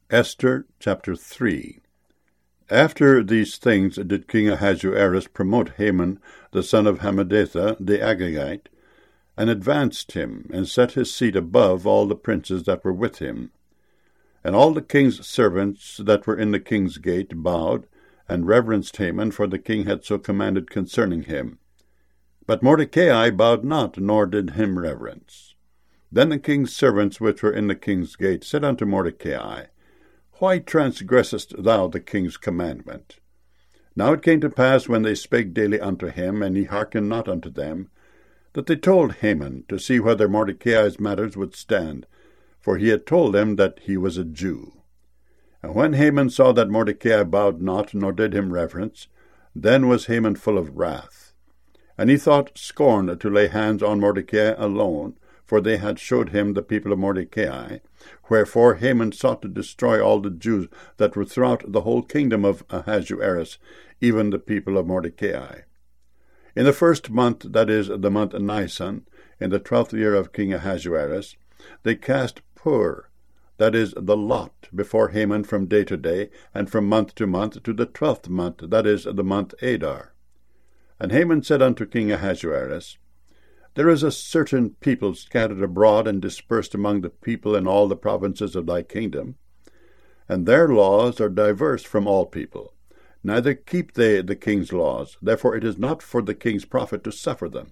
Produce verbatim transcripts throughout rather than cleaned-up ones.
Esther chapter three. After these things did King Ahasuerus promote Haman the son of Hammedatha the Agagite, and advanced him, and set his seat above all the princes that were with him. And all the king's servants that were in the king's gate bowed, and reverenced Haman, for the king had so commanded concerning him. But Mordecai bowed not, nor did him reverence. Then the king's servants which were in the king's gate said unto Mordecai, Why transgressest thou the king's commandment? Now it came to pass, when they spake daily unto him, and he hearkened not unto them, that they told Haman, to see whether Mordecai's matters would stand, for he had told them that he was a Jew. And when Haman saw that Mordecai bowed not, nor did him reverence, then was Haman full of wrath. And he thought scorn to lay hands on Mordecai alone, for they had showed him the people of Mordecai. Wherefore Haman sought to destroy all the Jews that were throughout the whole kingdom of Ahasuerus, even the people of Mordecai. In the first month, that is, the month Nisan, in the twelfth year of King Ahasuerus, they cast pur, that is, the lot, before Haman from day to day, and from month to month, to the twelfth month, that is, the month Adar. And Haman said unto King Ahasuerus, There is a certain people scattered abroad and dispersed among the people in all the provinces of thy kingdom, and their laws are diverse from all people. Neither keep they the king's laws, therefore it is not for the king's profit to suffer them.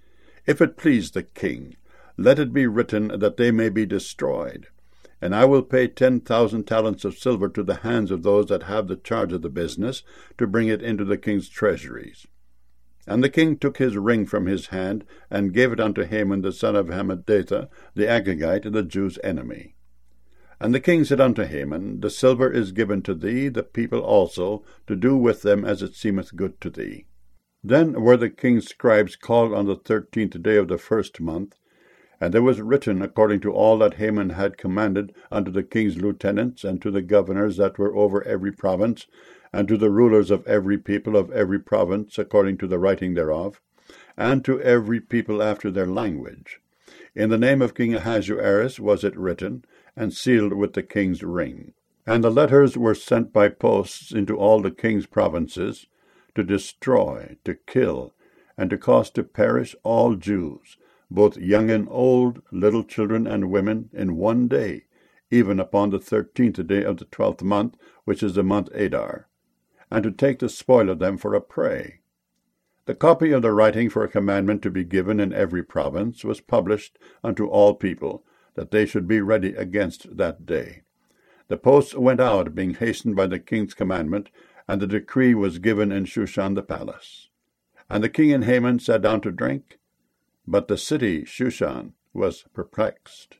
If it please the king, let it be written that they may be destroyed, and I will pay ten thousand talents of silver to the hands of those that have the charge of the business, to bring it into the king's treasuries. And the king took his ring from his hand, and gave it unto Haman the son of Hammedatha the Agagite, the Jews' enemy. And the king said unto Haman, The silver is given to thee, the people also, to do with them as it seemeth good to thee. Then were the king's scribes called on the thirteenth day of the first month, and there was written according to all that Haman had commanded unto the king's lieutenants, and to the governors that were over every province, and to the rulers of every people of every province, according to the writing thereof, and to every people after their language. In the name of King Ahasuerus was it written, and sealed with the king's ring. And the letters were sent by posts into all the king's provinces, to destroy, to kill, and to cause to perish all Jews, both young and old, little children and women, in one day, even upon the thirteenth day of the twelfth month, which is the month Adar, and to take the spoil of them for a prey. The copy of the writing for a commandment to be given in every province was published unto all people, that they should be ready against that day. The posts went out, being hastened by the king's commandment, and the decree was given in Shushan the palace. And the king and Haman sat down to drink, but the city Shushan was perplexed.